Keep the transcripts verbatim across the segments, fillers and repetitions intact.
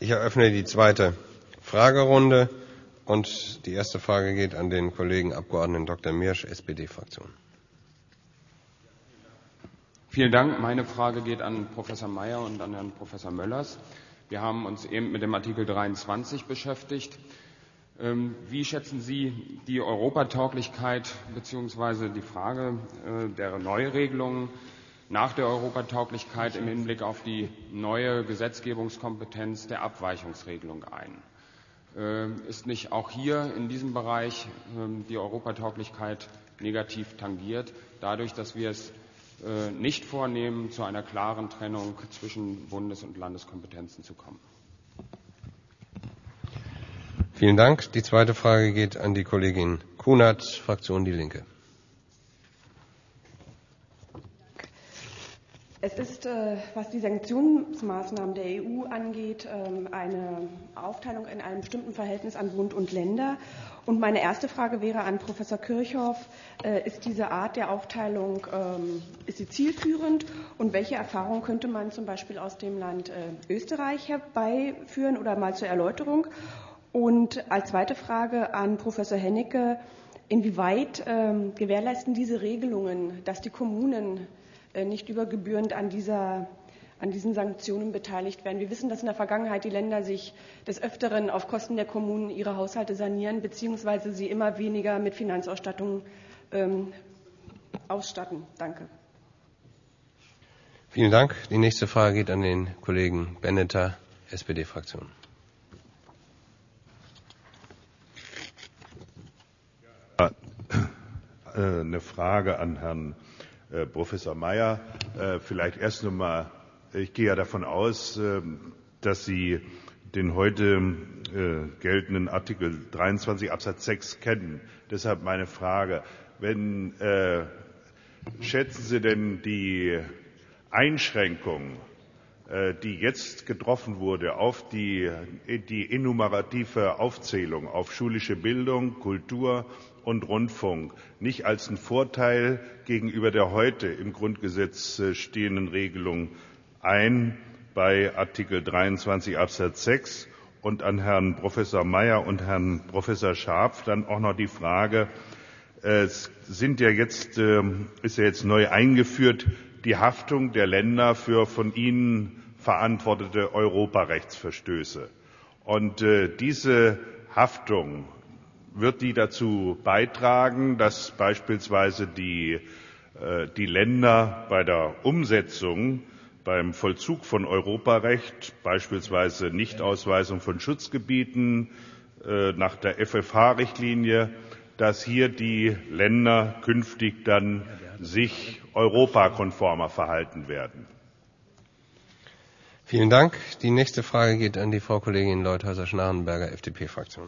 Ich eröffne die zweite Fragerunde und die erste Frage geht an den Kollegen Abgeordneten Doktor Miersch, S P D-Fraktion. Vielen Dank. Meine Frage geht an Professor Mayer und an Herrn Professor Möllers. Wir haben uns eben mit dem Artikel dreiundzwanzig beschäftigt. Wie schätzen Sie die Europatauglichkeit bzw. die Frage der Neuregelungen nach der Europatauglichkeit im Hinblick auf die neue Gesetzgebungskompetenz der Abweichungsregelung ein? Ist nicht auch hier in diesem Bereich die Europatauglichkeit negativ tangiert, dadurch, dass wir es nicht vornehmen, zu einer klaren Trennung zwischen Bundes- und Landeskompetenzen zu kommen? Vielen Dank. Die zweite Frage geht an die Kollegin Kunert, Fraktion Die Linke. Es ist, was die Sanktionsmaßnahmen der E U angeht, eine Aufteilung in einem bestimmten Verhältnis an Bund und Länder. Und meine erste Frage wäre an Professor Kirchhoff, ist diese Art der Aufteilung, ist sie zielführend und welche Erfahrungen könnte man zum Beispiel aus dem Land Österreich herbeiführen oder mal zur Erläuterung? Und als zweite Frage an Professor Hennecke, inwieweit gewährleisten diese Regelungen, dass die Kommunen nicht übergebührend an, dieser, an diesen Sanktionen beteiligt werden? Wir wissen, dass in der Vergangenheit die Länder sich des Öfteren auf Kosten der Kommunen ihre Haushalte sanieren bzw. sie immer weniger mit Finanzausstattung ähm, ausstatten. Danke. Vielen Dank. Die nächste Frage geht an den Kollegen Benneter, S P D-Fraktion. Ja, eine Frage an Herrn Professor Mayer, vielleicht erst einmal, ich gehe ja davon aus, dass Sie den heute geltenden Artikel dreiundzwanzig Absatz sechs kennen. Deshalb meine Frage, wenn, äh, schätzen Sie denn die Einschränkung, äh, die jetzt getroffen wurde auf die, die enumerative Aufzählung auf schulische Bildung, Kultur und Rundfunk nicht als einen Vorteil gegenüber der heute im Grundgesetz stehenden Regelung ein bei Artikel dreiundzwanzig Absatz sechs? Und an Herrn Professor Mayer und Herrn Professor Scharpf dann auch noch die Frage, es sind ja jetzt, ist ja jetzt neu eingeführt die Haftung der Länder für von ihnen verantwortete Europarechtsverstöße. Und diese Haftung, wird die dazu beitragen, dass beispielsweise die, die Länder bei der Umsetzung, beim Vollzug von Europarecht, beispielsweise Nichtausweisung von Schutzgebieten nach der F F H-Richtlinie, dass hier die Länder künftig dann sich europakonformer verhalten werden? Vielen Dank. Die nächste Frage geht an die Frau Kollegin Leuthäuser-Schnarrenberger, F D P-Fraktion.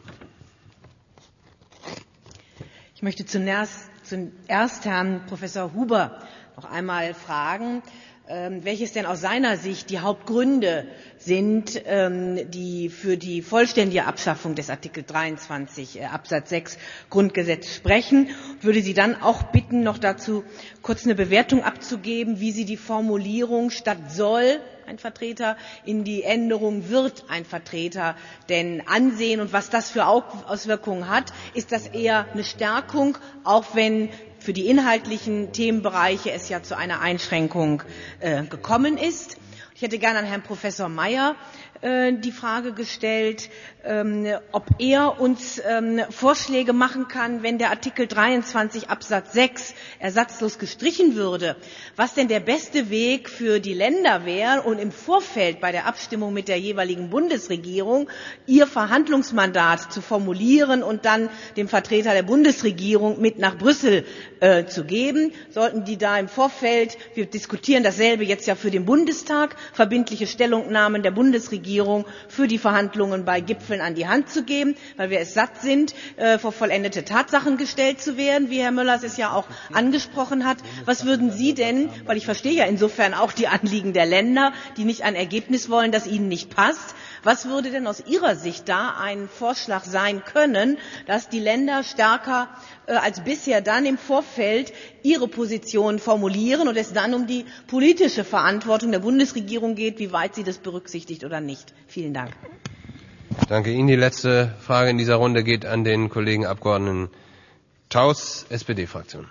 Ich möchte zunächst, zuerst Herrn Professor Huber noch einmal fragen, welches denn aus seiner Sicht die Hauptgründe sind, die für die vollständige Abschaffung des Artikel dreiundzwanzig Absatz sechs Grundgesetz sprechen. Ich würde Sie dann auch bitten, noch dazu kurz eine Bewertung abzugeben, wie Sie die Formulierung statt soll ein Vertreter in die Änderung wird ein Vertreter denn ansehen und was das für Auswirkungen hat. Ist das eher eine Stärkung, auch wenn für die inhaltlichen Themenbereiche es ja zu einer Einschränkung äh, gekommen ist? Ich hätte gerne an Herrn Professor Mayer äh, die Frage gestellt, ähm, ob er uns ähm, Vorschläge machen kann, wenn der Artikel dreiundzwanzig Absatz sechs ersatzlos gestrichen würde, was denn der beste Weg für die Länder wäre und im Vorfeld bei der Abstimmung mit der jeweiligen Bundesregierung ihr Verhandlungsmandat zu formulieren und dann dem Vertreter der Bundesregierung mit nach Brüssel äh, zu geben. Sollten die da im Vorfeld, wir diskutieren dasselbe jetzt ja für den Bundestag, verbindliche Stellungnahmen der Bundesregierung für die Verhandlungen bei Gipfeln an die Hand zu geben, weil wir es satt sind, äh, vor vollendete Tatsachen gestellt zu werden, wie Herr Möllers es ja auch angesprochen hat. Was würden Sie denn, weil ich verstehe ja insofern auch die Anliegen der Länder, die nicht ein Ergebnis wollen, das ihnen nicht passt, was würde denn aus Ihrer Sicht da ein Vorschlag sein können, dass die Länder stärker äh, als bisher dann im Vorfeld Ihre Position formulieren und es dann um die politische Verantwortung der Bundesregierung geht, wie weit sie das berücksichtigt oder nicht. Vielen Dank. Danke Ihnen. Die letzte Frage in dieser Runde geht an den Kollegen Abgeordneten Taus, S P D-Fraktion.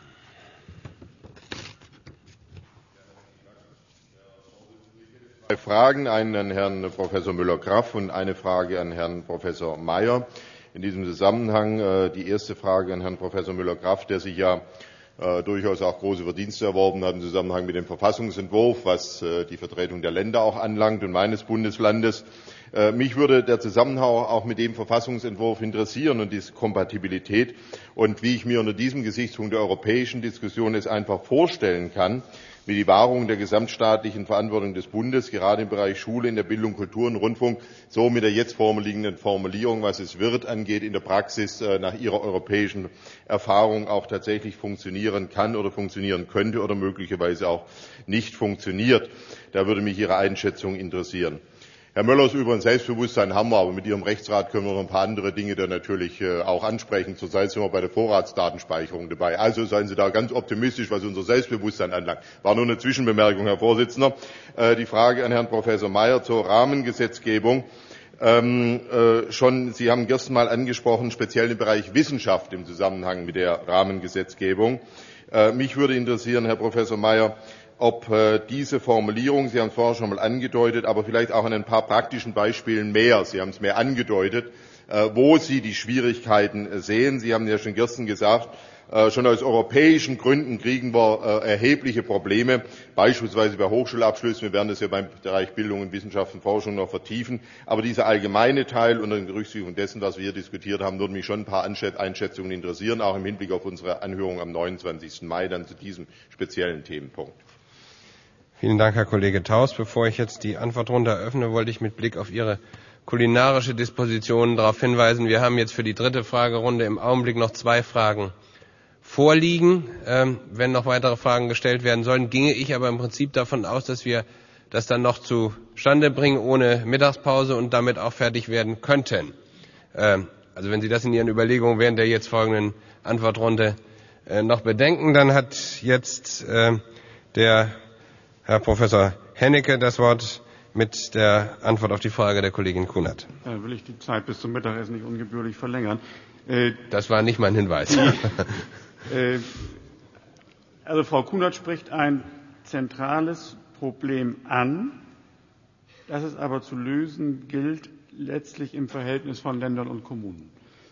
Zwei Fragen, eine an Herrn Professor Müller-Graff und eine Frage an Herrn Professor Mayer. In diesem Zusammenhang die erste Frage an Herrn Professor Müller-Graff, der sich ja äh, durchaus auch große Verdienste erworben hat im Zusammenhang mit dem Verfassungsentwurf, was äh, die Vertretung der Länder auch anlangt und meines Bundeslandes. Äh, mich würde der Zusammenhang auch mit dem Verfassungsentwurf interessieren und die Kompatibilität und wie ich mir unter diesem Gesichtspunkt der europäischen Diskussion es einfach vorstellen kann, wie die Wahrung der gesamtstaatlichen Verantwortung des Bundes, gerade im Bereich Schule, in der Bildung, Kultur und Rundfunk, so mit der jetzt vorliegenden Formulierung, was es wird, angeht, in der Praxis nach Ihrer europäischen Erfahrung auch tatsächlich funktionieren kann oder funktionieren könnte oder möglicherweise auch nicht funktioniert. Da würde mich Ihre Einschätzung interessieren. Herr Möllers, über ein Selbstbewusstsein haben wir, aber mit Ihrem Rechtsrat können wir noch ein paar andere Dinge da natürlich auch ansprechen. Zurzeit sind wir bei der Vorratsdatenspeicherung dabei. Also seien Sie da ganz optimistisch, was unser Selbstbewusstsein anlangt. War nur eine Zwischenbemerkung, Herr Vorsitzender. Die Frage an Herrn Professor Mayer zur Rahmengesetzgebung. Ähm, äh, schon, Sie haben gestern mal angesprochen, speziell im Bereich Wissenschaft im Zusammenhang mit der Rahmengesetzgebung. Äh, mich würde interessieren, Herr Professor Mayer, ob äh, diese Formulierung, Sie haben es vorher schon mal angedeutet, aber vielleicht auch an ein paar praktischen Beispielen mehr, Sie haben es mehr angedeutet, äh, wo Sie die Schwierigkeiten äh, sehen. Sie haben ja schon gestern gesagt, äh, schon aus europäischen Gründen kriegen wir äh, erhebliche Probleme, beispielsweise bei Hochschulabschlüssen. Wir werden das ja beim Bereich Bildung und Wissenschaft und Forschung noch vertiefen. Aber dieser allgemeine Teil unter Berücksichtigung dessen, was wir hier diskutiert haben, würden mich schon ein paar Einschätzungen interessieren, auch im Hinblick auf unsere Anhörung am neunundzwanzigsten Mai dann zu diesem speziellen Themenpunkt. Vielen Dank, Herr Kollege Taus. Bevor ich jetzt die Antwortrunde eröffne, wollte ich mit Blick auf Ihre kulinarische Disposition darauf hinweisen, wir haben jetzt für die dritte Fragerunde im Augenblick noch zwei Fragen vorliegen. Ähm, wenn noch weitere Fragen gestellt werden sollen, ginge ich aber im Prinzip davon aus, dass wir das dann noch zustande bringen ohne Mittagspause und damit auch fertig werden könnten. Ähm, also wenn Sie das in Ihren Überlegungen während der jetzt folgenden Antwortrunde äh, noch bedenken, dann hat jetzt äh, der Herr Professor Hennecke das Wort mit der Antwort auf die Frage der Kollegin Kunert. Da will ich die Zeit bis zum Mittagessen nicht ungebührlich verlängern. Das war nicht mein Hinweis. Also Frau Kunert spricht ein zentrales Problem an, das es aber zu lösen gilt, letztlich im Verhältnis von Ländern und Kommunen.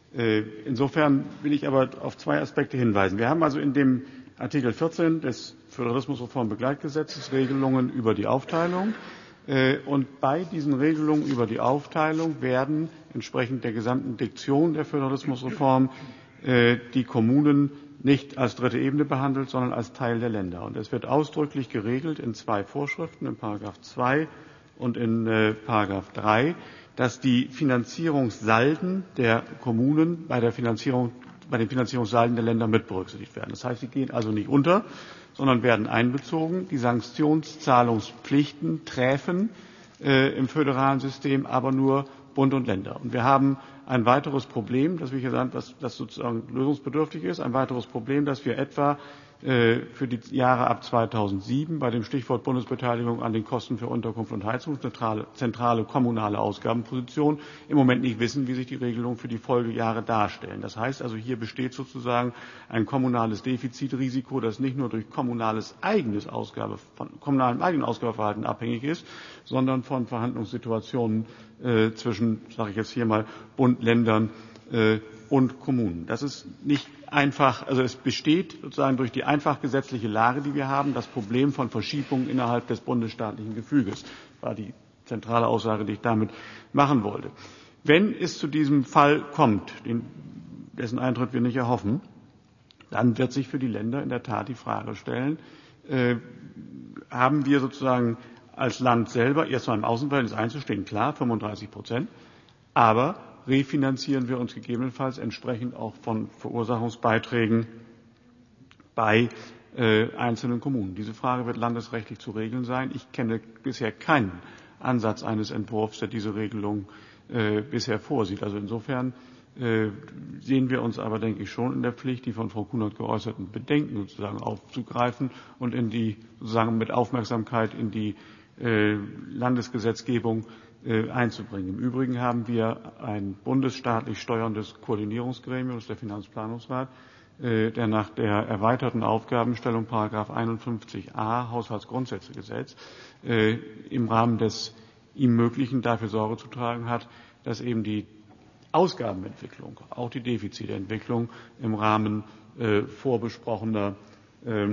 Insofern will ich aber auf zwei Aspekte hinweisen. Wir haben also in dem Artikel vierzehn des Föderalismusreformbegleitgesetzes Regelungen über die Aufteilung. Und bei diesen Regelungen über die Aufteilung werden entsprechend der gesamten Diktion der Föderalismusreform die Kommunen nicht als dritte Ebene behandelt, sondern als Teil der Länder. Und es wird ausdrücklich geregelt in zwei Vorschriften, in Paragraph zwei und in Paragraph drei, dass die Finanzierungssalden der Kommunen bei der Finanzierung bei den Finanzierungssalden der Länder mit berücksichtigt werden. Das heißt, sie gehen also nicht unter, sondern werden einbezogen. Die Sanktionszahlungspflichten träfen äh, im föderalen System aber nur Bund und Länder. Und wir haben ein weiteres Problem, das wir hier sagen, das, das sozusagen lösungsbedürftig ist, ein weiteres Problem, dass wir etwa äh, für die Jahre ab zweitausendsieben bei dem Stichwort Bundesbeteiligung an den Kosten für Unterkunft und Heizung, zentrale, zentrale kommunale Ausgabenposition, im Moment nicht wissen, wie sich die Regelungen für die Folgejahre darstellen. Das heißt also, hier besteht sozusagen ein kommunales Defizitrisiko, das nicht nur durch kommunales eigenes Ausgabe, von kommunalem eigenen Ausgabeverhalten abhängig ist, sondern von Verhandlungssituationen äh, zwischen, sage ich jetzt hier mal, Bund, Ländern äh, und Kommunen. Das ist nicht einfach, also es besteht sozusagen durch die einfach gesetzliche Lage, die wir haben, das Problem von Verschiebungen innerhalb des bundesstaatlichen Gefüges. Das war die zentrale Aussage, die ich damit machen wollte. Wenn es zu diesem Fall kommt, den, dessen Eintritt wir nicht erhoffen, dann wird sich für die Länder in der Tat die Frage stellen, äh, haben wir sozusagen als Land selber erstmal im Außenverhältnis einzustehen, klar, fünfunddreißig Prozent, aber refinanzieren wir uns gegebenenfalls entsprechend auch von Verursachungsbeiträgen bei äh, einzelnen Kommunen. Diese Frage wird landesrechtlich zu regeln sein. Ich kenne bisher keinen Ansatz eines Entwurfs, der diese Regelung äh, bisher vorsieht. Also insofern sehen wir uns aber, denke ich, schon in der Pflicht, die von Frau Kunert geäußerten Bedenken sozusagen aufzugreifen und in die, sozusagen mit Aufmerksamkeit in die Landesgesetzgebung einzubringen. Im Übrigen haben wir ein bundesstaatlich steuerndes Koordinierungsgremium, das ist der Finanzplanungsrat, der nach der erweiterten Aufgabenstellung Paragraph einundfünfzig a Haushaltsgrundsätzegesetz im Rahmen des ihm Möglichen dafür Sorge zu tragen hat, dass eben die Ausgabenentwicklung, auch die Defizitentwicklung im Rahmen äh, vorbesprochener äh,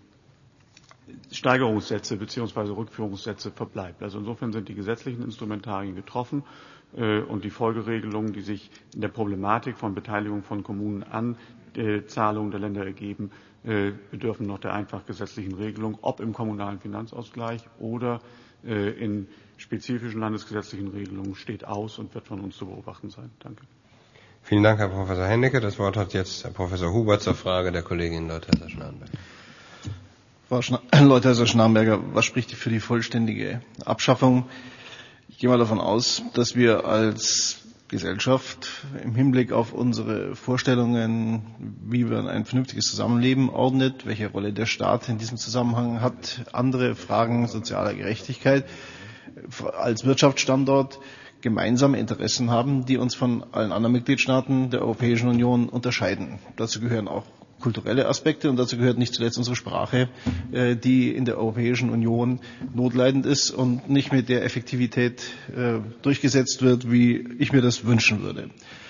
Steigerungssätze bzw. Rückführungssätze verbleibt. Also insofern sind die gesetzlichen Instrumentarien getroffen äh, und die Folgeregelungen, die sich in der Problematik von Beteiligung von Kommunen an äh, Zahlungen der Länder ergeben, äh, bedürfen noch der einfach gesetzlichen Regelung, ob im kommunalen Finanzausgleich oder äh, in spezifischen landesgesetzlichen Regelungen, steht aus und wird von uns zu beobachten sein. Danke. Vielen Dank, Herr Professor Hennecke. Das Wort hat jetzt Herr Professor Huber zur Frage der Kollegin Leutheusser-Schnarrenberger. Frau Leutheusser-Schnarrenberger, was spricht für die vollständige Abschaffung? Ich gehe mal davon aus, dass wir als Gesellschaft im Hinblick auf unsere Vorstellungen, wie man ein vernünftiges Zusammenleben ordnet, welche Rolle der Staat in diesem Zusammenhang hat, andere Fragen sozialer Gerechtigkeit, als Wirtschaftsstandort gemeinsame Interessen haben, die uns von allen anderen Mitgliedstaaten der Europäischen Union unterscheiden. Dazu gehören auch kulturelle Aspekte und dazu gehört nicht zuletzt unsere Sprache, die in der Europäischen Union notleidend ist und nicht mit der Effektivität durchgesetzt wird, wie ich mir das wünschen würde.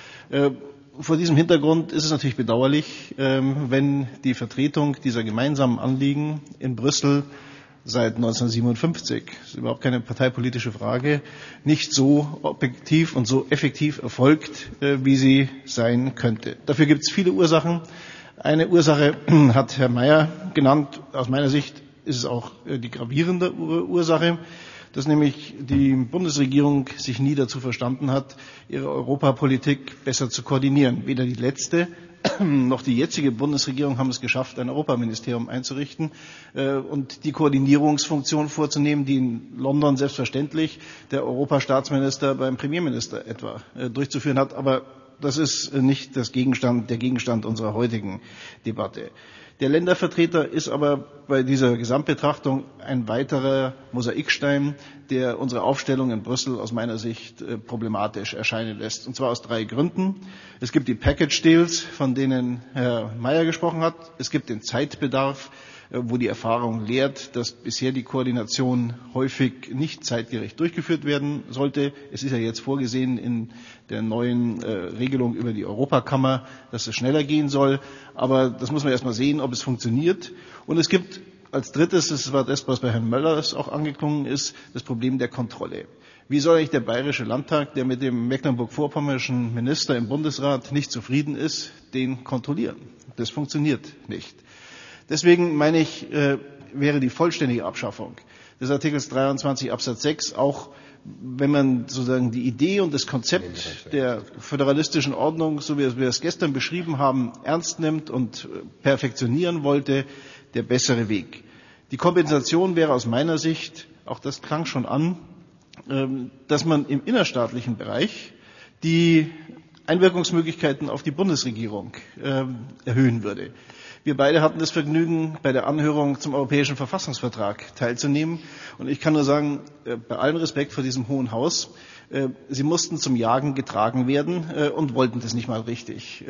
Vor diesem Hintergrund ist es natürlich bedauerlich, wenn die Vertretung dieser gemeinsamen Anliegen in Brüssel seit neunzehnhundertsiebenundfünfzig, das ist überhaupt keine parteipolitische Frage, nicht so objektiv und so effektiv erfolgt, wie sie sein könnte. Dafür gibt es viele Ursachen. Eine Ursache hat Herr Mayer genannt. Aus meiner Sicht ist es auch die gravierende Ursache, dass nämlich die Bundesregierung sich nie dazu verstanden hat, ihre Europapolitik besser zu koordinieren. Weder die letzte noch die jetzige Bundesregierung haben es geschafft, ein Europaministerium einzurichten äh, und die Koordinierungsfunktion vorzunehmen, die in London selbstverständlich der Europastaatsminister beim Premierminister etwa äh, durchzuführen hat. Aber das ist nicht das Gegenstand, der Gegenstand unserer heutigen Debatte. Der Ländervertreter ist aber bei dieser Gesamtbetrachtung ein weiterer Mosaikstein, der unsere Aufstellung in Brüssel aus meiner Sicht problematisch erscheinen lässt. Und zwar aus drei Gründen. Es gibt die Package Deals, von denen Herr Mayer gesprochen hat. Es gibt den Zeitbedarf, wo die Erfahrung lehrt, dass bisher die Koordination häufig nicht zeitgerecht durchgeführt werden sollte. Es ist ja jetzt vorgesehen in der neuen äh, Regelung über die Europakammer, dass es schneller gehen soll. Aber das muss man erst mal sehen, ob es funktioniert. Und es gibt als drittes, das war das, was bei Herrn Möller auch angeklungen ist, das Problem der Kontrolle. Wie soll eigentlich der Bayerische Landtag, der mit dem mecklenburg-vorpommerschen Minister im Bundesrat nicht zufrieden ist, den kontrollieren? Das funktioniert nicht. Deswegen meine ich, äh, wäre die vollständige Abschaffung des Artikels dreiundzwanzig Absatz sechs auch, wenn man sozusagen die Idee und das Konzept der föderalistischen Ordnung, so wie wir es gestern beschrieben haben, ernst nimmt und perfektionieren wollte, der bessere Weg. Die Kompensation wäre aus meiner Sicht, auch das klang schon an, äh, dass man im innerstaatlichen Bereich die Einwirkungsmöglichkeiten auf die Bundesregierung äh, erhöhen würde. Wir beide hatten das Vergnügen, bei der Anhörung zum Europäischen Verfassungsvertrag teilzunehmen. Und ich kann nur sagen, bei allem Respekt vor diesem Hohen Haus, Sie mussten zum Jagen getragen werden und wollten das nicht mal richtig.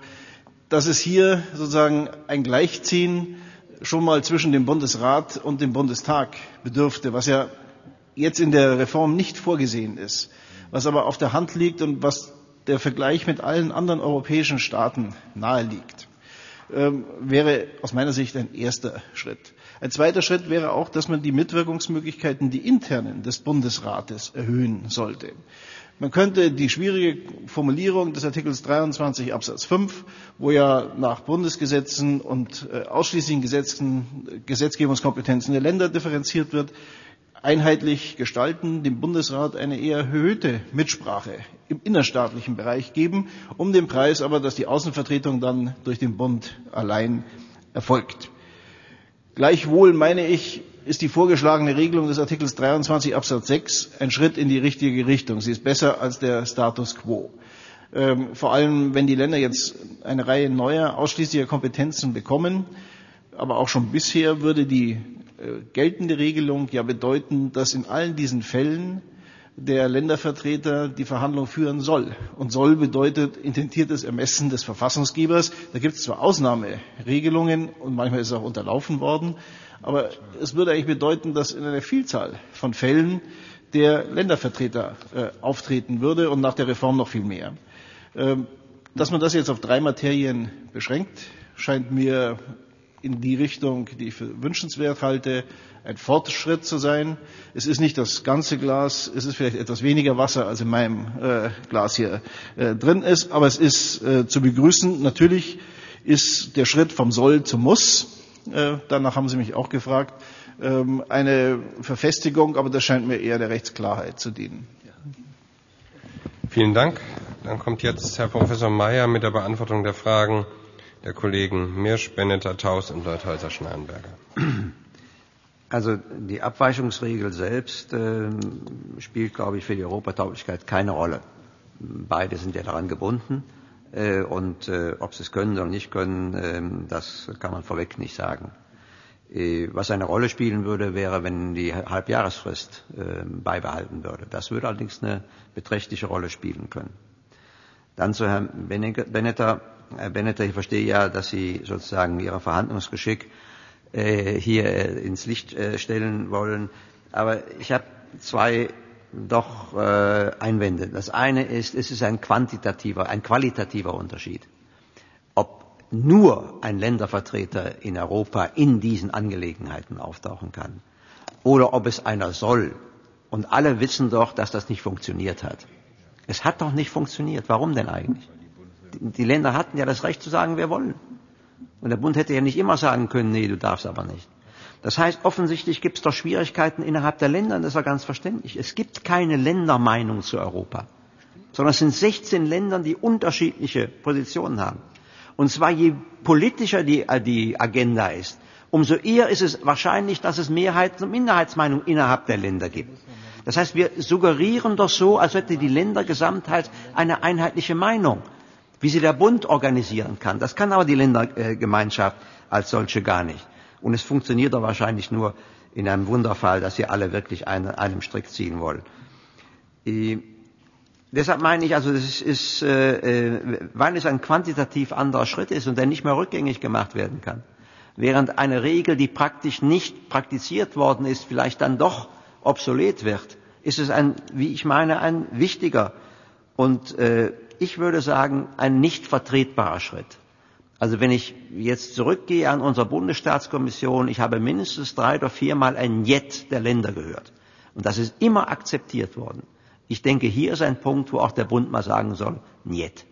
Dass es hier sozusagen ein Gleichziehen schon mal zwischen dem Bundesrat und dem Bundestag bedürfte, was ja jetzt in der Reform nicht vorgesehen ist, was aber auf der Hand liegt und was der Vergleich mit allen anderen europäischen Staaten naheliegt, wäre aus meiner Sicht ein erster Schritt. Ein zweiter Schritt wäre auch, dass man die Mitwirkungsmöglichkeiten, die internen des Bundesrates erhöhen sollte. Man könnte die schwierige Formulierung des Artikels dreiundzwanzig Absatz fünf, wo ja nach Bundesgesetzen und ausschließlichen Gesetzen, Gesetzgebungskompetenzen der Länder differenziert wird, einheitlich gestalten, dem Bundesrat eine eher erhöhte Mitsprache im innerstaatlichen Bereich geben, um den Preis aber, dass die Außenvertretung dann durch den Bund allein erfolgt. Gleichwohl, meine ich, ist die vorgeschlagene Regelung des Artikels dreiundzwanzig Absatz sechs ein Schritt in die richtige Richtung. Sie ist besser als der Status quo. Vor allem, wenn die Länder jetzt eine Reihe neuer ausschließlicher Kompetenzen bekommen, aber auch schon bisher würde die geltende Regelung ja bedeuten, dass in allen diesen Fällen der Ländervertreter die Verhandlung führen soll. Und soll bedeutet intendiertes Ermessen des Verfassungsgebers. Da gibt es zwar Ausnahmeregelungen und manchmal ist es auch unterlaufen worden, aber es würde eigentlich bedeuten, dass in einer Vielzahl von Fällen der Ländervertreter äh, auftreten würde und nach der Reform noch viel mehr. Ähm, dass man das jetzt auf drei Materien beschränkt, scheint mir in die Richtung, die ich für wünschenswert halte, ein Fortschritt zu sein. Es ist nicht das ganze Glas, es ist vielleicht etwas weniger Wasser, als in meinem äh, Glas hier äh, drin ist, aber es ist äh, zu begrüßen. Natürlich ist der Schritt vom Soll zum Muss, äh, danach haben Sie mich auch gefragt, ähm, eine Verfestigung, aber das scheint mir eher der Rechtsklarheit zu dienen. Vielen Dank. Dann kommt jetzt Herr Professor Mayer mit der Beantwortung der Fragen der Kollegen Mirsch, Benetter, Taus und Leuthäuser-Schnarrenberger. Also die Abweichungsregel selbst äh, spielt, glaube ich, für die Europatauglichkeit keine Rolle. Beide sind ja daran gebunden äh, und äh, ob sie es können oder nicht können, äh, das kann man vorweg nicht sagen. Äh, was eine Rolle spielen würde, wäre, wenn die Halbjahresfrist äh, beibehalten würde. Das würde allerdings eine beträchtliche Rolle spielen können. Dann zu Herrn Benetter. Herr Benetter, ich verstehe ja, dass Sie sozusagen Ihr Verhandlungsgeschick äh, hier äh, ins Licht äh, stellen wollen. Aber ich habe zwei doch äh, Einwände. Das eine ist, es ist ein quantitativer, ein qualitativer Unterschied. Ob nur ein Ländervertreter in Europa in diesen Angelegenheiten auftauchen kann oder ob es einer soll. Und alle wissen doch, dass das nicht funktioniert hat. Es hat doch nicht funktioniert. Warum denn eigentlich? Die Länder hatten ja das Recht zu sagen, wir wollen. Und der Bund hätte ja nicht immer sagen können, nee, du darfst aber nicht. Das heißt, offensichtlich gibt es doch Schwierigkeiten innerhalb der Länder, und das ist ja ganz verständlich. Es gibt keine Ländermeinung zu Europa, sondern es sind sechzehn Länder, die unterschiedliche Positionen haben. Und zwar je politischer die, die Agenda ist, umso eher ist es wahrscheinlich, dass es Mehrheits- und Minderheitsmeinungen innerhalb der Länder gibt. Das heißt, wir suggerieren doch so, als hätte die Ländergesamtheit eine einheitliche Meinung, wie sie der Bund organisieren kann. Das kann aber die Ländergemeinschaft als solche gar nicht. Und es funktioniert doch wahrscheinlich nur in einem Wunderfall, dass sie alle wirklich eine, einem Strick ziehen wollen. Äh, deshalb meine ich, also das ist, ist äh, weil es ein quantitativ anderer Schritt ist und der nicht mehr rückgängig gemacht werden kann, während eine Regel, die praktisch nicht praktiziert worden ist, vielleicht dann doch obsolet wird, ist es ein, wie ich meine, ein wichtiger und äh, ich würde sagen, ein nicht vertretbarer Schritt. Also wenn ich jetzt zurückgehe an unsere Bundesstaatskommission, ich habe mindestens drei oder viermal ein Njet der Länder gehört. Und das ist immer akzeptiert worden. Ich denke, hier ist ein Punkt, wo auch der Bund mal sagen soll, Njet.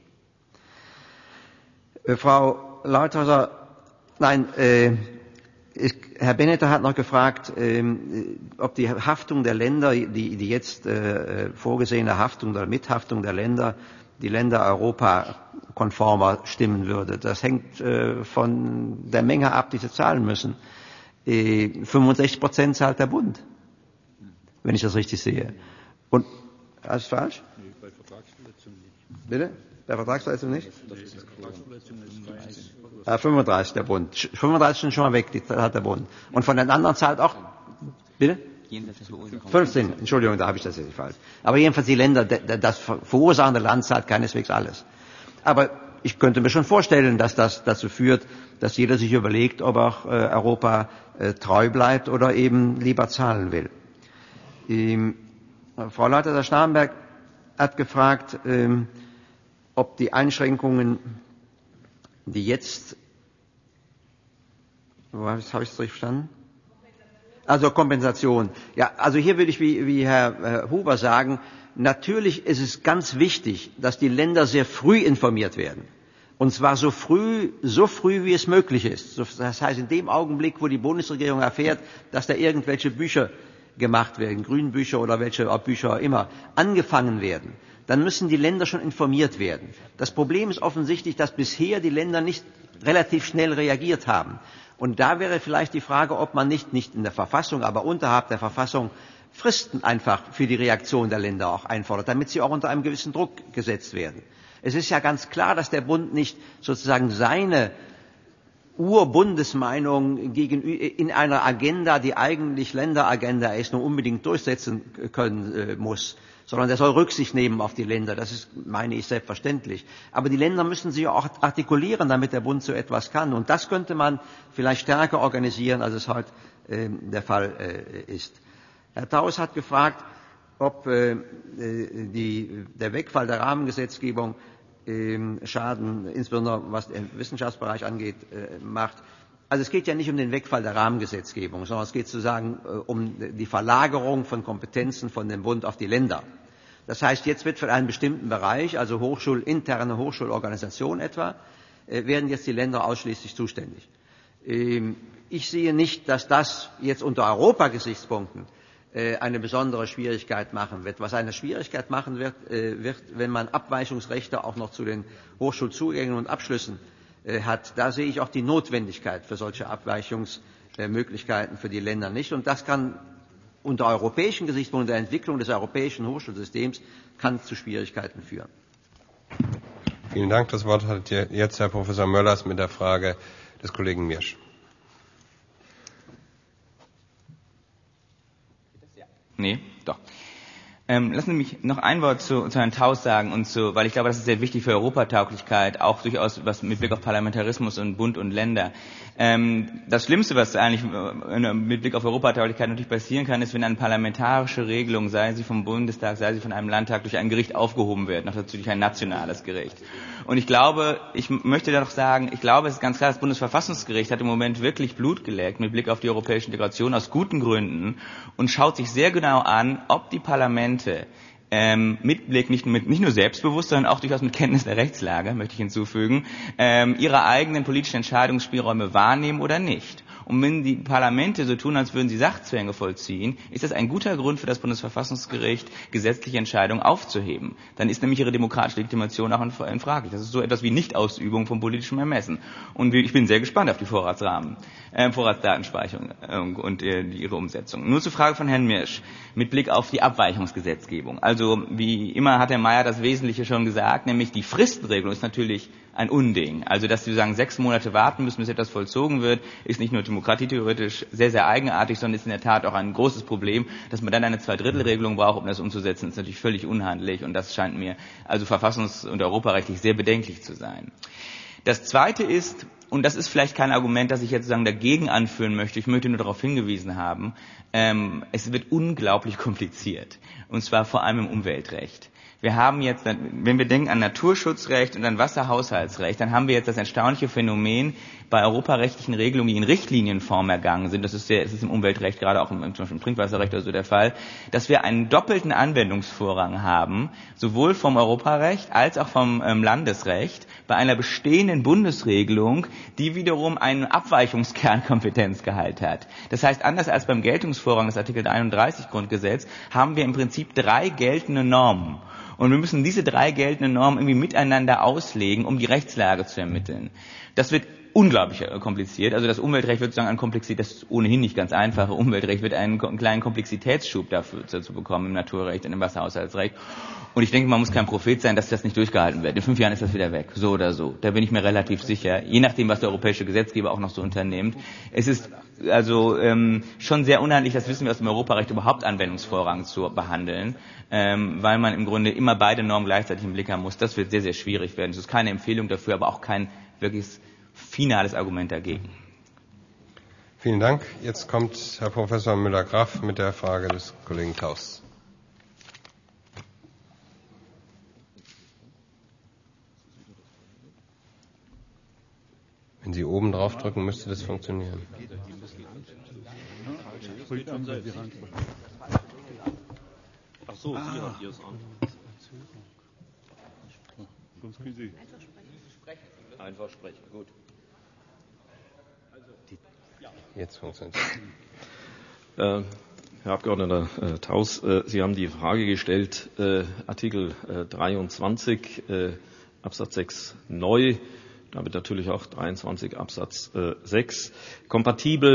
Äh, Frau Leuthäuser, nein, äh, ich, Herr Benetter hat noch gefragt, äh, ob die Haftung der Länder, die, die jetzt äh, vorgesehene Haftung oder Mithaftung der Länder, die Länder europakonformer stimmen würde. Das hängt äh, von der Menge ab, die sie zahlen müssen. Äh, fünfundsechzig Prozent zahlt der Bund, wenn ich das richtig sehe. Und, ist falsch? Nee, bei Vertragsverletzung nicht. Bitte? Bei Vertragsverletzung nicht? Ah, fünfunddreißig der Bund. fünfunddreißig sind schon mal weg, die zahlt der Bund. Und von den anderen zahlt auch, bitte? fünfzehn, Entschuldigung, da habe ich das jetzt nicht falsch. Aber jedenfalls die Länder, das verursachende Land zahlt keineswegs alles. Aber ich könnte mir schon vorstellen, dass das dazu führt, dass jeder sich überlegt, ob auch äh, Europa äh, treu bleibt oder eben lieber zahlen will. Ähm, Frau Leuthäuser-Schnarrenberg hat gefragt, ähm, ob die Einschränkungen, die jetzt, wo habe ich es richtig verstanden? Also Kompensation. Ja, also hier würde ich wie, wie Herr, Herr Huber sagen, natürlich ist es ganz wichtig, dass die Länder sehr früh informiert werden. Und zwar so früh, so früh wie es möglich ist. Das heißt, in dem Augenblick, wo die Bundesregierung erfährt, dass da irgendwelche Bücher gemacht werden, Grünbücher oder welche Bücher immer, angefangen werden, dann müssen die Länder schon informiert werden. Das Problem ist offensichtlich, dass bisher die Länder nicht relativ schnell reagiert haben. Und da wäre vielleicht die Frage, ob man nicht, nicht in der Verfassung, aber unterhalb der Verfassung Fristen einfach für die Reaktion der Länder auch einfordert, damit sie auch unter einem gewissen Druck gesetzt werden. Es ist ja ganz klar, dass der Bund nicht sozusagen seine Urbundesmeinung gegen, in einer Agenda, die eigentlich Länderagenda ist, nur unbedingt durchsetzen können äh, muss, sondern der soll Rücksicht nehmen auf die Länder. Das ist, meine ich, selbstverständlich. Aber die Länder müssen sich auch artikulieren, damit der Bund so etwas kann. Und das könnte man vielleicht stärker organisieren, als es heute äh, der Fall äh, ist. Herr Thaus hat gefragt, ob äh, die, der Wegfall der Rahmengesetzgebung Schaden, insbesondere was den Wissenschaftsbereich angeht, macht. Also es geht ja nicht um den Wegfall der Rahmengesetzgebung, sondern es geht sozusagen um die Verlagerung von Kompetenzen von dem Bund auf die Länder. Das heißt, jetzt wird für einen bestimmten Bereich, also hochschulinterne Hochschulorganisation etwa, werden jetzt die Länder ausschließlich zuständig. Ich sehe nicht, dass das jetzt unter Europagesichtspunkten eine besondere Schwierigkeit machen wird. Was eine Schwierigkeit machen wird, wird, wenn man Abweichungsrechte auch noch zu den Hochschulzugängen und Abschlüssen hat. Da sehe ich auch die Notwendigkeit für solche Abweichungsmöglichkeiten für die Länder nicht. Und das kann unter europäischen Gesichtspunkten der Entwicklung des europäischen Hochschulsystems kann zu Schwierigkeiten führen. Vielen Dank. Das Wort hat jetzt Herr Professor Möllers mit der Frage des Kollegen Miersch. Nee, doch. Ähm, lassen Sie mich noch ein Wort zu, zu Herrn Thaus sagen, und zu, weil ich glaube, das ist sehr wichtig für Europatauglichkeit, auch durchaus was mit Blick auf Parlamentarismus und Bund und Länder. Ähm, das Schlimmste, was eigentlich mit Blick auf Europatauglichkeit natürlich passieren kann, ist, wenn eine parlamentarische Regelung, sei sie vom Bundestag, sei sie von einem Landtag, durch ein Gericht aufgehoben wird, noch dazu durch ein nationales Gericht. Und ich glaube, ich möchte da doch sagen, ich glaube, es ist ganz klar, das Bundesverfassungsgericht hat im Moment wirklich Blut geleckt mit Blick auf die europäische Integration aus guten Gründen und schaut sich sehr genau an, ob die Parlamente ähm, mit Blick nicht, mit, nicht nur selbstbewusst, sondern auch durchaus mit Kenntnis der Rechtslage, möchte ich hinzufügen, ähm, ihre eigenen politischen Entscheidungsspielräume wahrnehmen oder nicht. Und wenn die Parlamente so tun, als würden sie Sachzwänge vollziehen, ist das ein guter Grund für das Bundesverfassungsgericht, gesetzliche Entscheidungen aufzuheben. Dann ist nämlich ihre demokratische Legitimation auch in Frage. Das ist so etwas wie Nichtausübung von politischem Ermessen. Und ich bin sehr gespannt auf die Vorratsrahmen, äh, Vorratsdatenspeicherung äh, und äh, ihre Umsetzung. Nur zur Frage von Herrn Miersch mit Blick auf die Abweichungsgesetzgebung. Also wie immer hat Herr Mayer das Wesentliche schon gesagt, nämlich die Fristenregelung ist natürlich ein Unding. Also, dass Sie sagen, sechs Monate warten müssen, bis etwas vollzogen wird, ist nicht nur demokratietheoretisch sehr, sehr eigenartig, sondern ist in der Tat auch ein großes Problem. Dass man dann eine Zweidrittelregelung braucht, um das umzusetzen, ist natürlich völlig unhandlich. Und das scheint mir also verfassungs- und europarechtlich sehr bedenklich zu sein. Das Zweite ist, und das ist vielleicht kein Argument, das ich jetzt sagen dagegen anführen möchte, ich möchte nur darauf hingewiesen haben, ähm, es wird unglaublich kompliziert. Und zwar vor allem im Umweltrecht. Wir haben jetzt, wenn wir denken an Naturschutzrecht und an Wasserhaushaltsrecht, dann haben wir jetzt das erstaunliche Phänomen bei europarechtlichen Regelungen, die in Richtlinienform ergangen sind, das ist, sehr, das ist im Umweltrecht, gerade auch im, zum Beispiel im Trinkwasserrecht oder so der Fall, dass wir einen doppelten Anwendungsvorrang haben, sowohl vom Europarecht als auch vom ähm, Landesrecht, bei einer bestehenden Bundesregelung, die wiederum einen Abweichungskernkompetenzgehalt hat. Das heißt, anders als beim Geltungsvorrang des Artikel einunddreißig Grundgesetz, haben wir im Prinzip drei geltende Normen. Und wir müssen diese drei geltenden Normen irgendwie miteinander auslegen, um die Rechtslage zu ermitteln. Das wird unglaublich kompliziert. Also das Umweltrecht wird sozusagen an Komplexität, das ist ohnehin nicht ganz einfache Umweltrecht, wird einen, einen kleinen Komplexitätsschub dafür zu bekommen im Naturrecht und im Wasserhaushaltsrecht. Und ich denke, man muss kein Prophet sein, dass das nicht durchgehalten wird. In fünf Jahren ist das wieder weg, so oder so. Da bin ich mir relativ sicher, je nachdem, was der europäische Gesetzgeber auch noch so unternimmt. Es ist also ähm, schon sehr unhandlich, das wissen wir aus dem Europarecht, überhaupt Anwendungsvorrang zu behandeln, ähm, weil man im Grunde immer beide Normen gleichzeitig im Blick haben muss. Das wird sehr, sehr schwierig werden. Das ist keine Empfehlung dafür, aber auch kein wirkliches finales Argument dagegen. Vielen Dank. Jetzt kommt Herr Professor Müller-Graf mit der Frage des Kollegen Thaus. Wenn Sie oben drauf drücken, müsste das funktionieren. Ach so, Sie haben hier es an. Einfach sprechen, gut. Jetzt funktioniert es. Äh, Herr Abgeordneter äh, Thaus, äh, Sie haben die Frage gestellt, äh, Artikel äh, dreiundzwanzig äh, Absatz sechs neu, damit natürlich auch dreiundzwanzig Absatz äh, sechs kompatibel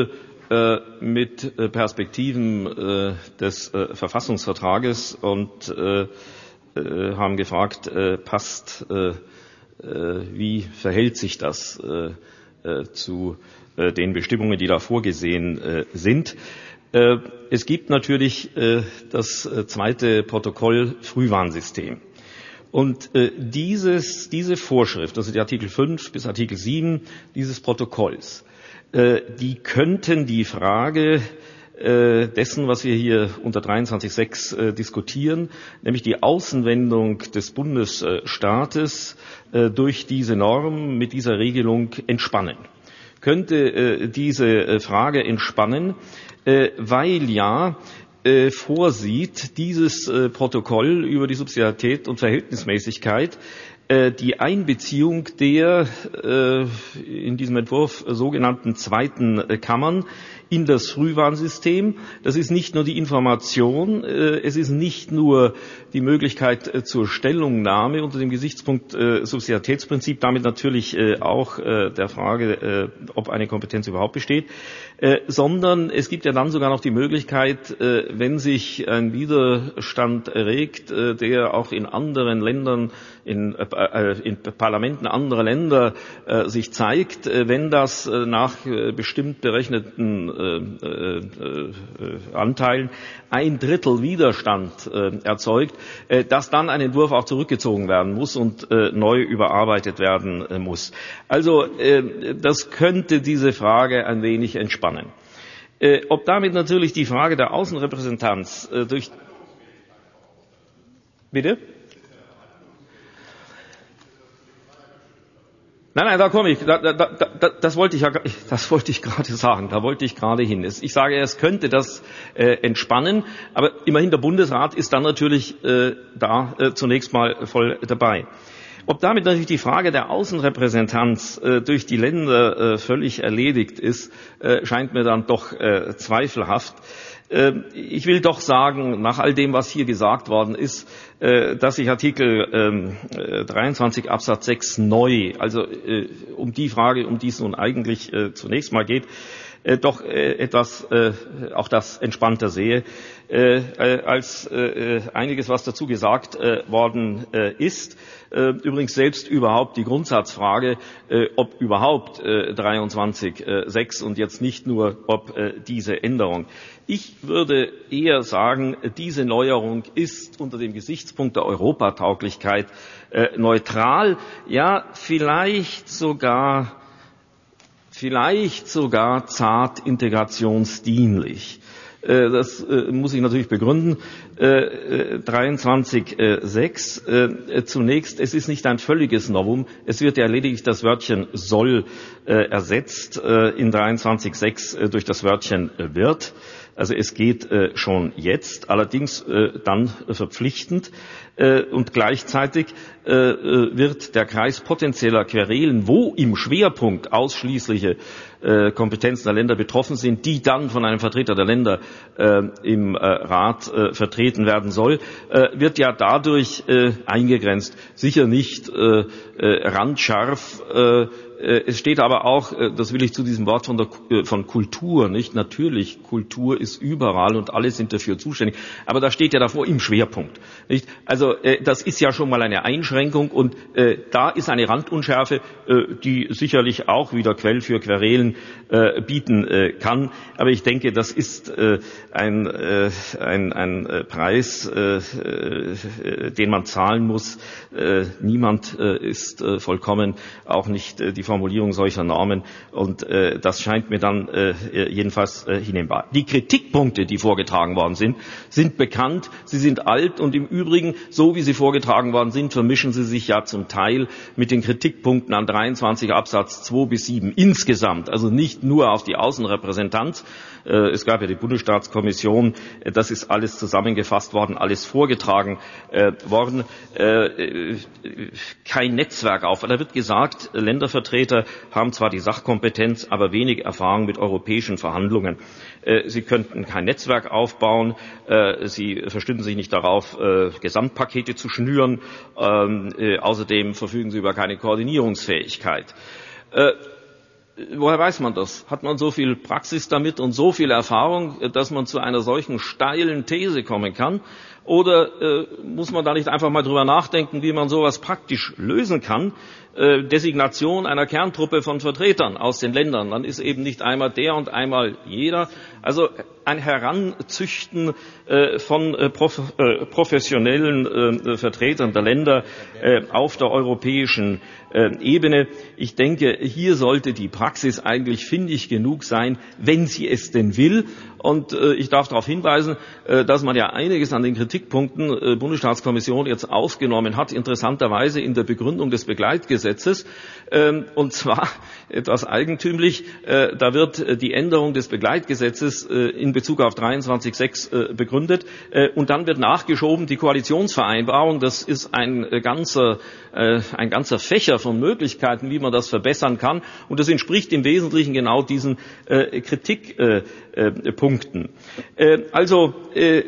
mit Perspektiven des Verfassungsvertrages und haben gefragt, passt, wie verhält sich das zu den Bestimmungen, die da vorgesehen sind. Es gibt natürlich das zweite Protokoll Frühwarnsystem. Und dieses, diese Vorschrift, also die Artikel fünf bis Artikel sieben dieses Protokolls, die könnten die Frage dessen, was wir hier unter dreiundzwanzig Absatz sechs äh, diskutieren, nämlich die Außenwendung des Bundesstaates äh, durch diese Norm mit dieser Regelung entspannen. Könnte äh, diese äh, Frage entspannen, äh, weil ja äh, vorsieht dieses äh, Protokoll über die Subsidiarität und Verhältnismäßigkeit äh, die Einbeziehung der äh, in diesem Entwurf sogenannten zweiten äh, Kammern in das Frühwarnsystem. Das ist nicht nur die Information, es ist nicht nur die Möglichkeit zur Stellungnahme unter dem Gesichtspunkt Subsidiaritätsprinzip, damit natürlich auch der Frage, ob eine Kompetenz überhaupt besteht, sondern es gibt ja dann sogar noch die Möglichkeit, wenn sich ein Widerstand erregt, der auch in anderen Ländern, in, in Parlamenten anderer Länder sich zeigt, wenn das nach bestimmt berechneten Äh, äh, äh, Anteilen ein Drittel Widerstand äh, erzeugt, äh, dass dann ein Entwurf auch zurückgezogen werden muss und äh, neu überarbeitet werden äh, muss. Also äh, das könnte diese Frage ein wenig entspannen. Äh, ob damit natürlich die Frage der Außenrepräsentanz äh, durch Bitte? Nein, nein, da komme ich. Da, da, da, das wollte ich ja, das wollte ich gerade sagen. Da wollte ich gerade hin. Ich sage, es könnte das äh, entspannen, aber immerhin der Bundesrat ist dann natürlich äh, da äh, zunächst mal voll dabei. Ob damit natürlich die Frage der Außenrepräsentanz äh, durch die Länder äh, völlig erledigt ist, äh, scheint mir dann doch äh, zweifelhaft. Ich will doch sagen, nach all dem, was hier gesagt worden ist, dass sich Artikel dreiundzwanzig Absatz sechs neu, also um die Frage, um die es nun eigentlich zunächst mal geht, doch etwas auch das entspannter sehe, als einiges, was dazu gesagt worden ist. Übrigens selbst überhaupt die Grundsatzfrage, ob überhaupt dreiundzwanzig Absatz sechs und jetzt nicht nur, ob diese Änderung. Ich würde eher sagen, diese Neuerung ist unter dem Gesichtspunkt der Europatauglichkeit neutral, ja vielleicht sogar vielleicht sogar zart integrationsdienlich. Das muss ich natürlich begründen. dreiundzwanzig Absatz sechs. Zunächst, es ist nicht ein völliges Novum. Es wird ja lediglich das Wörtchen soll ersetzt in dreiundzwanzig Absatz sechs durch das Wörtchen wird. Also es geht äh, schon jetzt, allerdings äh, dann verpflichtend äh, und gleichzeitig äh, wird der Kreis potenzieller Querelen, wo im Schwerpunkt ausschließliche äh, Kompetenzen der Länder betroffen sind, die dann von einem Vertreter der Länder äh, im äh, Rat äh, vertreten werden soll, äh, wird ja dadurch äh, eingegrenzt. Sicher nicht äh, äh, randscharf. Äh, Es steht aber auch, das will ich zu diesem Wort von, der, von Kultur, nicht? Natürlich, Kultur ist überall und alle sind dafür zuständig. Aber da steht ja davor im Schwerpunkt, nicht? Also, das ist ja schon mal eine Einschränkung und äh, da ist eine Randunschärfe, äh, die sicherlich auch wieder Quell für Querelen äh, bieten äh, kann. Aber ich denke, das ist äh, ein, äh, ein, ein Preis, äh, äh, den man zahlen muss. Äh, niemand äh, ist äh, vollkommen, auch nicht äh, die Formulierung solcher Normen und äh, das scheint mir dann äh, jedenfalls äh, hinnehmbar. Die Kritikpunkte, die vorgetragen worden sind, sind bekannt, sie sind alt und im Übrigen, so wie sie vorgetragen worden sind, vermischen sie sich ja zum Teil mit den Kritikpunkten an dreiundzwanzig Absatz zwei bis sieben insgesamt, also nicht nur auf die Außenrepräsentanz. Äh, es gab ja die Bundesstaatskommission, äh, das ist alles zusammengefasst worden, alles vorgetragen äh, worden. Äh, kein Netzwerk auf. Da wird gesagt, Ländervertreter haben zwar die Sachkompetenz, aber wenig Erfahrung mit europäischen Verhandlungen. Sie könnten kein Netzwerk aufbauen. Sie verstünden sich nicht darauf, Gesamtpakete zu schnüren. Außerdem verfügen sie über keine Koordinierungsfähigkeit. woher weiß man das? Hat man so viel Praxis damit und so viel Erfahrung, dass man zu einer solchen steilen These kommen kann? Oder äh, muss man da nicht einfach mal drüber nachdenken, wie man sowas praktisch lösen kann? Äh, Designation einer Kerntruppe von Vertretern aus den Ländern. Dann ist eben nicht einmal der und einmal jeder. Also ein Heranzüchten äh, von äh, prof, äh, professionellen äh, Vertretern der Länder äh, auf der europäischen äh, Ebene. Ich denke, hier sollte die Praxis eigentlich findig genug sein, wenn sie es denn will. Und äh, ich darf darauf hinweisen, äh, dass man ja einiges an den Kritikpunkten äh, Bundesstaatskommission jetzt aufgenommen hat, interessanterweise in der Begründung des Begleitgesetzes. Ähm, und zwar etwas eigentümlich, äh, da wird äh, die Änderung des Begleitgesetzes äh, in Bezug auf dreiundzwanzig Absatz sechs äh, begründet. Äh, und dann wird nachgeschoben die Koalitionsvereinbarung. Das ist ein äh, ganzer, äh, ein ganzer Fächer von Möglichkeiten, wie man das verbessern kann. Und das entspricht im Wesentlichen genau diesen äh, Kritikpunkten. Äh, äh, also äh,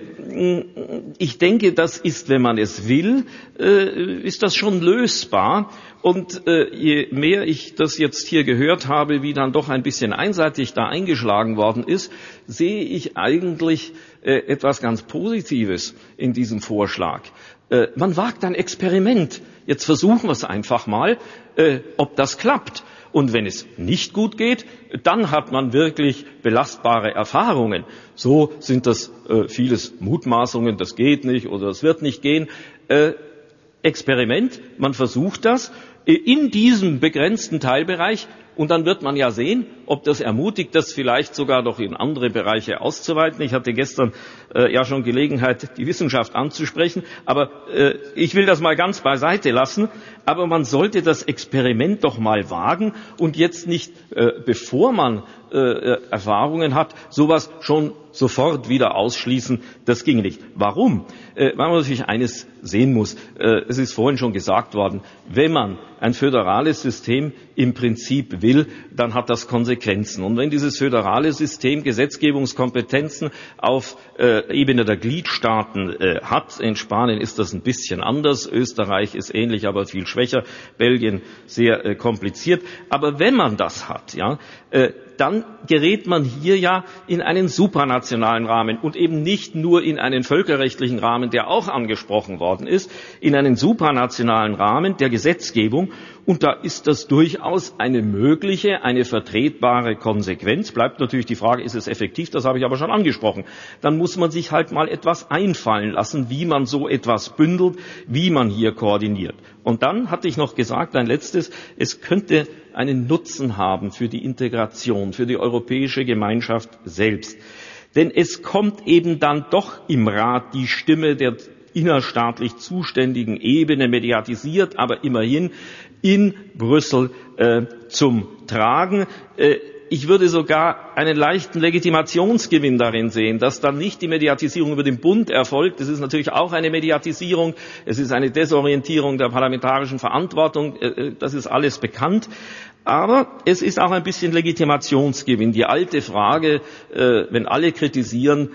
ich denke, das ist, wenn man es will, äh, ist das schon lösbar. Und äh, je mehr ich das jetzt hier gehört habe, wie dann doch ein bisschen einseitig da eingeschlagen worden ist, sehe ich eigentlich äh, etwas ganz Positives in diesem Vorschlag. Äh, man wagt ein Experiment. Jetzt versuchen wir es einfach mal, äh, ob das klappt. Und wenn es nicht gut geht, dann hat man wirklich belastbare Erfahrungen. So sind das äh, vieles Mutmaßungen, das geht nicht oder das wird nicht gehen. Äh, Experiment, man versucht das in diesem begrenzten Teilbereich und dann wird man ja sehen, ob das ermutigt, das vielleicht sogar noch in andere Bereiche auszuweiten. Ich hatte gestern äh, ja schon Gelegenheit, die Wissenschaft anzusprechen, aber äh, ich will das mal ganz beiseite lassen. Aber man sollte das Experiment doch mal wagen und jetzt nicht, äh, bevor man äh, Erfahrungen hat, sowas schon sofort wieder ausschließen. Das ging nicht. Warum? Äh, weil man natürlich eines sehen muss. Äh, es ist vorhin schon gesagt worden, wenn man ein föderales System im Prinzip will, dann hat das Konsequenzen. Und wenn dieses föderale System Gesetzgebungskompetenzen auf äh, Ebene der Gliedstaaten äh, hat, in Spanien ist das ein bisschen anders, Österreich ist ähnlich, aber viel schwächer, Belgien sehr äh, kompliziert. Aber wenn man das hat, ja, äh, dann gerät man hier ja in einen supranationalen Rahmen und eben nicht nur in einen völkerrechtlichen Rahmen, der auch angesprochen worden ist, in einen supranationalen Rahmen der Gesetzgebung. Und da ist das durchaus eine mögliche, eine vertretbare Konsequenz. Bleibt natürlich die Frage, ist es effektiv? Das habe ich aber schon angesprochen. Dann muss man sich halt mal etwas einfallen lassen, wie man so etwas bündelt, wie man hier koordiniert. Und dann hatte ich noch gesagt, ein letztes, es könnte einen Nutzen haben für die Integration, für die europäische Gemeinschaft selbst. Denn es kommt eben dann doch im Rat die Stimme der innerstaatlich zuständigen Ebene, mediatisiert, aber immerhin in Brüssel äh, zum Tragen. Äh, Ich würde sogar einen leichten Legitimationsgewinn darin sehen, dass dann nicht die Mediatisierung über den Bund erfolgt. Das ist natürlich auch eine Mediatisierung. Es ist eine Desorientierung der parlamentarischen Verantwortung. Das ist alles bekannt. Aber es ist auch ein bisschen Legitimationsgewinn. Die alte Frage, wenn alle kritisieren,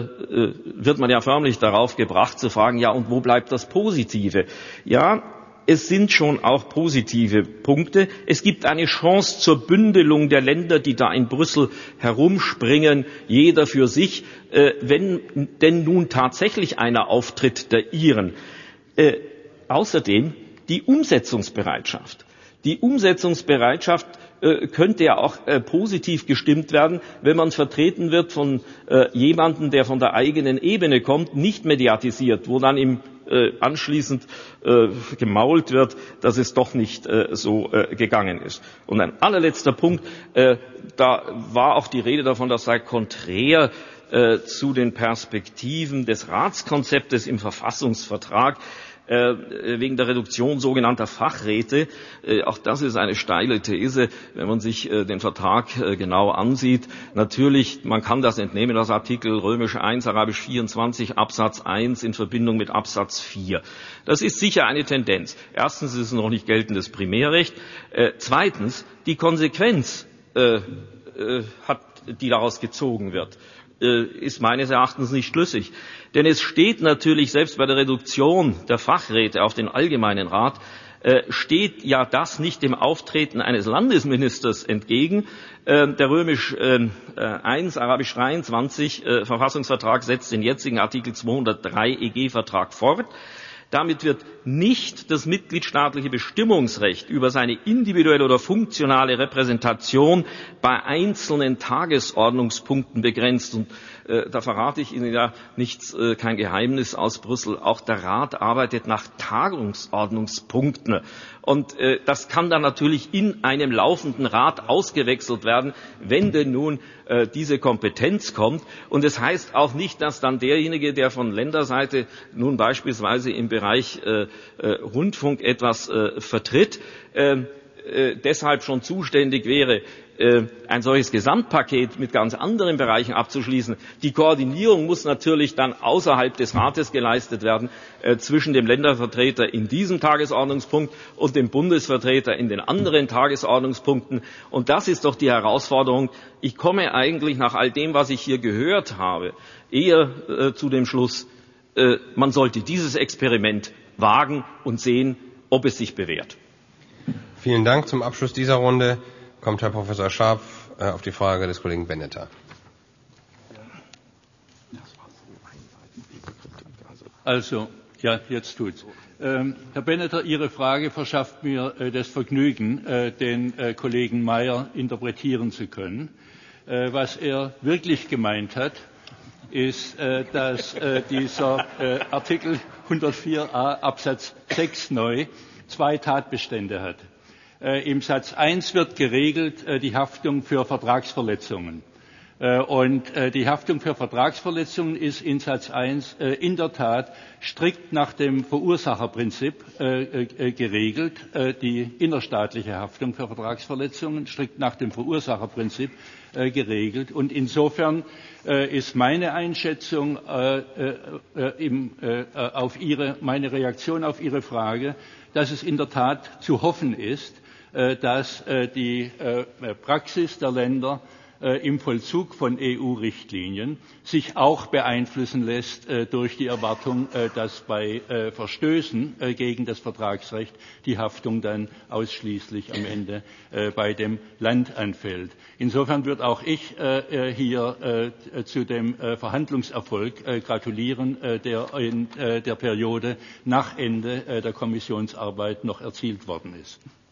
wird man ja förmlich darauf gebracht zu fragen, ja, und wo bleibt das Positive? Ja, es sind schon auch positive Punkte. Es gibt eine Chance zur Bündelung der Länder, die da in Brüssel herumspringen, jeder für sich, äh, wenn denn nun tatsächlich einer auftritt, der Iren. Äh, außerdem die Umsetzungsbereitschaft. Die Umsetzungsbereitschaft äh, könnte ja auch äh, positiv gestimmt werden, wenn man vertreten wird von äh, jemandem, der von der eigenen Ebene kommt, nicht mediatisiert, wo dann im Äh, anschließend äh, gemault wird, dass es doch nicht äh, so äh, gegangen ist. Und ein allerletzter Punkt, äh, da war auch die Rede davon, das sei konträr äh, zu den Perspektiven des Ratskonzeptes im Verfassungsvertrag wegen der Reduktion sogenannter Fachräte. Auch das ist eine steile These, wenn man sich den Vertrag genau ansieht. Natürlich, man kann das entnehmen aus Artikel römisch eins, arabisch vierundzwanzig, Absatz eins in Verbindung mit Absatz vier. Das ist sicher eine Tendenz. Erstens ist es noch nicht geltendes Primärrecht. Zweitens, die Konsequenz, hat, die daraus gezogen wird, ist meines Erachtens nicht schlüssig. Denn es steht natürlich selbst bei der Reduktion der Fachräte auf den Allgemeinen Rat steht ja das nicht dem Auftreten eines Landesministers entgegen. Der Römisch eins, Arabisch dreiundzwanzig Verfassungsvertrag setzt den jetzigen Artikel zweihundertdrei E G-Vertrag fort. Damit wird nicht das mitgliedstaatliche Bestimmungsrecht über seine individuelle oder funktionale Repräsentation bei einzelnen Tagesordnungspunkten begrenzt. Und äh, da verrate ich Ihnen ja nichts, äh, kein Geheimnis aus Brüssel. Auch der Rat arbeitet nach Tagesordnungspunkten. Und äh, das kann dann natürlich in einem laufenden Rat ausgewechselt werden, wenn denn nun äh, diese Kompetenz kommt. Und es heißt auch nicht, dass dann derjenige, der von Länderseite nun beispielsweise im Bereich äh, äh, Rundfunk etwas äh, vertritt, äh, äh, deshalb schon zuständig wäre, ein solches Gesamtpaket mit ganz anderen Bereichen abzuschließen. Die Koordinierung muss natürlich dann außerhalb des Rates geleistet werden, äh, zwischen dem Ländervertreter in diesem Tagesordnungspunkt und dem Bundesvertreter in den anderen Tagesordnungspunkten. Und das ist doch die Herausforderung. Ich komme eigentlich nach all dem, was ich hier gehört habe, eher äh, zu dem Schluss, äh, man sollte dieses Experiment wagen und sehen, ob es sich bewährt. Vielen Dank. Zum Abschluss dieser Runde kommt Herr Professor Scharf äh, auf die Frage des Kollegen Benneter. Also, ja, jetzt tut's. Ähm, Herr Benneter, Ihre Frage verschafft mir äh, das Vergnügen, äh, den äh, Kollegen Mayer interpretieren zu können. Äh, was er wirklich gemeint hat, ist, äh, dass äh, dieser äh, Artikel hundertvier a Absatz sechs neu zwei Tatbestände hat. Im Satz eins wird geregelt die Haftung für Vertragsverletzungen. Und die Haftung für Vertragsverletzungen ist in Satz eins in der Tat strikt nach dem Verursacherprinzip geregelt. Die innerstaatliche Haftung für Vertragsverletzungen strikt nach dem Verursacherprinzip geregelt. Und insofern ist meine Einschätzung auf Ihre, meine Reaktion auf Ihre Frage, dass es in der Tat zu hoffen ist, dass die Praxis der Länder im Vollzug von E U-Richtlinien sich auch beeinflussen lässt durch die Erwartung, dass bei Verstößen gegen das Vertragsrecht die Haftung dann ausschließlich am Ende bei dem Land anfällt. Insofern würde auch ich hier zu dem Verhandlungserfolg gratulieren, der in der Periode nach Ende der Kommissionsarbeit noch erzielt worden ist.